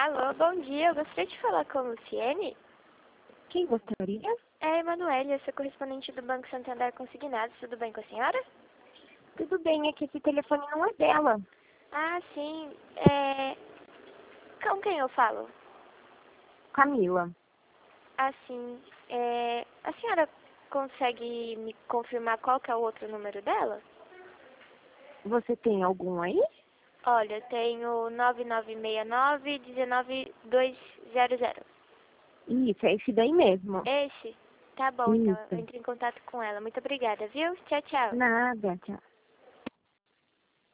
Alô, bom dia. Eu gostaria de falar com a Luciene. Quem gostaria? É a Emanuele, eu sou correspondente do Banco Santander Consignados. Tudo bem com a senhora? Tudo bem, é que esse telefone não é dela. Ah, sim. Com quem eu falo? Camila. Ah, sim. A senhora consegue me confirmar qual que é o outro número dela? Você tem algum aí? Olha, eu tenho 9969-19200. Isso, é esse daí mesmo. Esse? Tá bom, então eu Isso. entro em contato com ela. Muito obrigada, viu? Tchau, tchau. Nada, tchau.